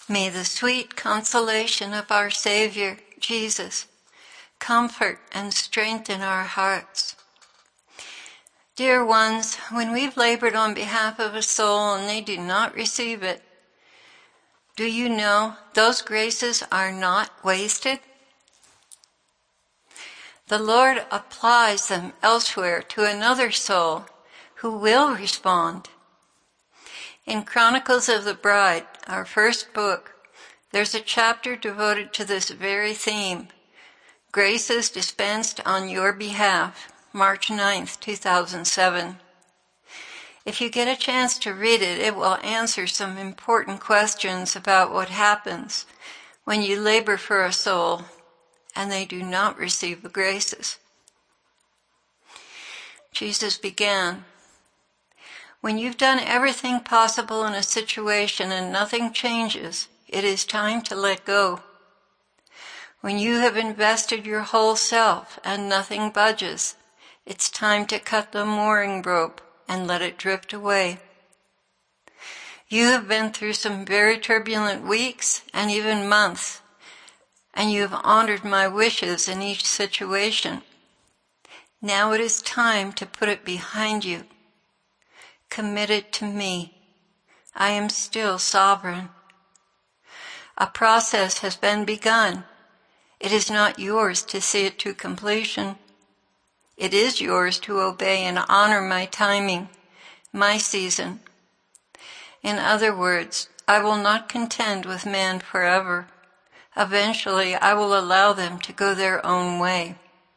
May the sweet consolation of our Savior, Jesus, comfort and strengthen our hearts. Dear ones, when we've labored on behalf of a soul and they do not receive it, do you know those graces are not wasted? The Lord applies them elsewhere to another soul who will respond. In Chronicles of the Bride, our first book, there's a chapter devoted to this very theme, Graces Dispensed on Your Behalf, March 9th, 2007. If you get a chance to read it, it will answer some important questions about what happens when you labor for a soul and they do not receive the graces. Jesus began, when you've done everything possible in a situation and nothing changes, it is time to let go. When you have invested your whole self and nothing budges, it's time to cut the mooring rope and let it drift away. You have been through some very turbulent weeks and even months, and you have honored my wishes in each situation. Now it is time to put it behind you. Commit it to me. I am still sovereign. A process has been begun. It is not yours to see it to completion. It is yours to obey and honor my timing, my season. In other words, I will not contend with man forever. Eventually, I will allow them to go their own way.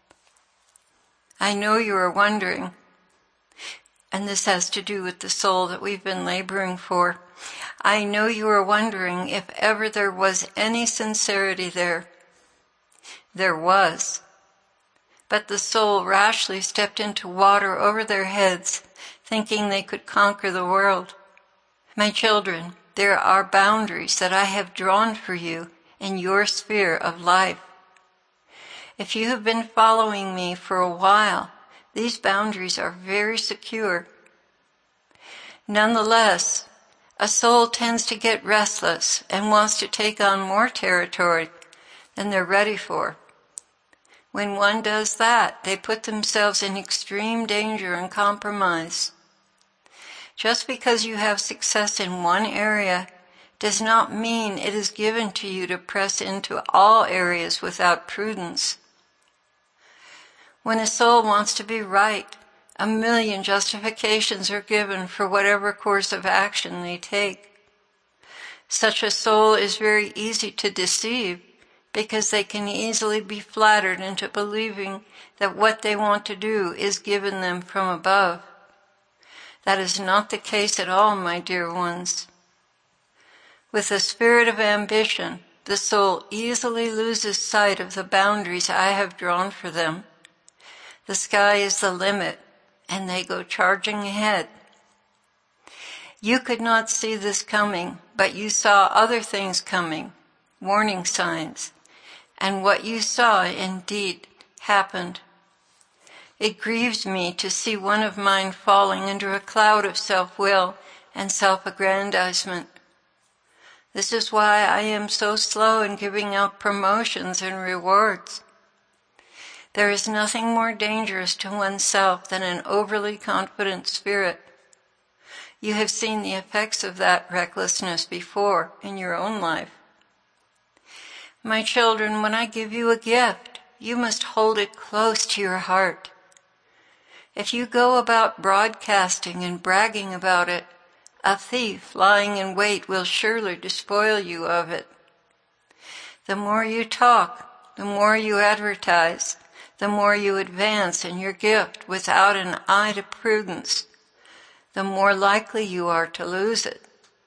I know you are wondering, and this has to do with the soul that we've been laboring for. I know you are wondering if ever there was any sincerity there. There was. But the soul rashly stepped into water over their heads, thinking they could conquer the world. My children, there are boundaries that I have drawn for you in your sphere of life. If you have been following me for a while, these boundaries are very secure. Nonetheless, a soul tends to get restless and wants to take on more territory than they're ready for. When one does that, they put themselves in extreme danger and compromise. Just because you have success in one area does not mean it is given to you to press into all areas without prudence. When a soul wants to be right, a million justifications are given for whatever course of action they take. Such a soul is very easy to deceive because they can easily be flattered into believing that what they want to do is given them from above. That is not the case at all, my dear ones. With the spirit of ambition, the soul easily loses sight of the boundaries I have drawn for them. The sky is the limit, and they go charging ahead. You could not see this coming, but you saw other things coming, warning signs, and what you saw indeed happened. It grieves me to see one of mine falling under a cloud of self-will and self-aggrandizement. This is why I am so slow in giving out promotions and rewards. There is nothing more dangerous to oneself than an overly confident spirit. You have seen the effects of that recklessness before in your own life. My children, when I give you a gift, you must hold it close to your heart. If you go about broadcasting and bragging about it, a thief lying in wait will surely despoil you of it. The more you talk, the more you advertise, the more you advance in your gift without an eye to prudence, the more likely you are to lose it.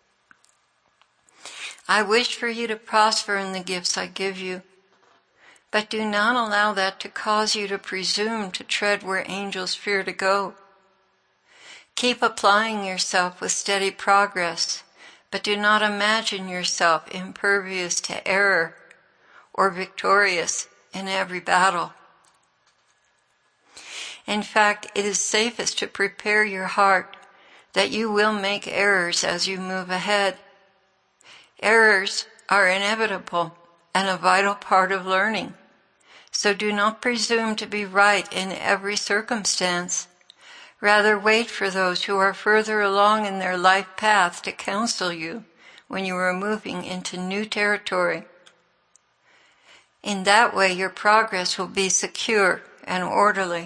I wish for you to prosper in the gifts I give you, but do not allow that to cause you to presume to tread where angels fear to go. Keep applying yourself with steady progress, but do not imagine yourself impervious to error or victorious in every battle. In fact, it is safest to prepare your heart that you will make errors as you move ahead. Errors are inevitable and a vital part of learning. So do not presume to be right in every circumstance. Rather wait for those who are further along in their life path to counsel you when you are moving into new territory. In that way, your progress will be secure and orderly.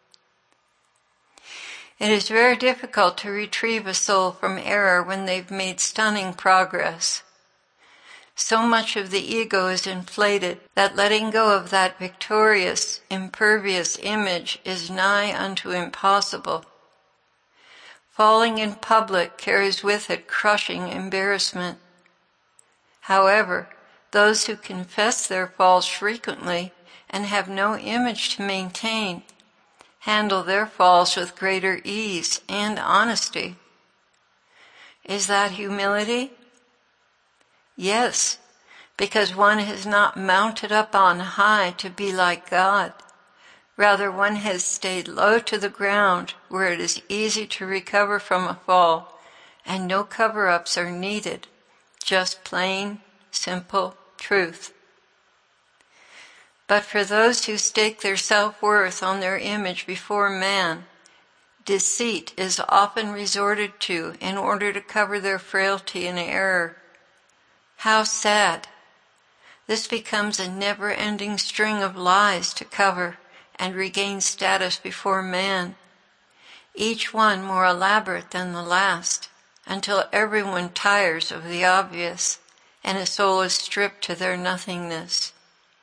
It is very difficult to retrieve a soul from error when they've made stunning progress. So much of the ego is inflated that letting go of that victorious, impervious image is nigh unto impossible. Falling in public carries with it crushing embarrassment. However, those who confess their falls frequently and have no image to maintain handle their falls with greater ease and honesty. Is that humility? Yes, because one has not mounted up on high to be like God. Rather, one has stayed low to the ground where it is easy to recover from a fall, and no cover-ups are needed, just plain, simple truth. But for those who stake their self-worth on their image before man, deceit is often resorted to in order to cover their frailty and error. How sad! This becomes a never-ending string of lies to cover and regain status before man, each one more elaborate than the last, until everyone tires of the obvious and a soul is stripped to their nothingness.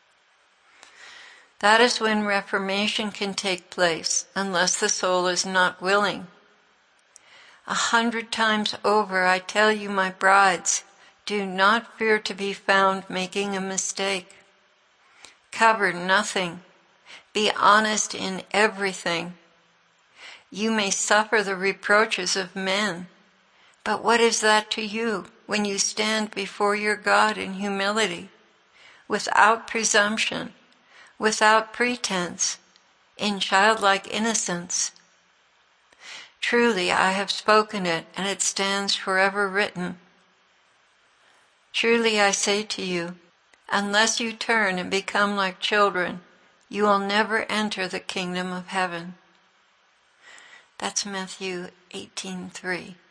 That is when reformation can take place, unless the soul is not willing. 100 times over I tell you, my brides, do not fear to be found making a mistake. Cover nothing. Be honest in everything. You may suffer the reproaches of men, but what is that to you when you stand before your God in humility, without presumption, without pretense, in childlike innocence? Truly I have spoken it, and it stands forever written. Truly I say to you, unless you turn and become like children, you will never enter the kingdom of heaven. That's Matthew 18:3.